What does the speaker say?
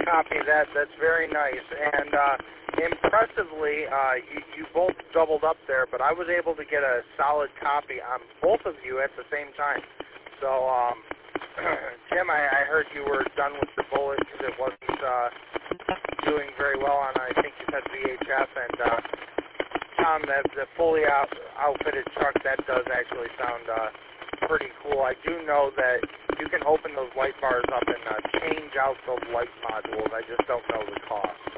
Copy that. That's very nice. And impressively, you both doubled up there, but I was able to get a solid copy on both of you at the same time. So, Tim, I heard you were done with the bullet because it wasn't doing very well on, I think you said VHF. And Tom, the fully outfitted truck, that does actually sound pretty cool. I do know that you can open those light bars up and change out those light modules. I just don't know the cost.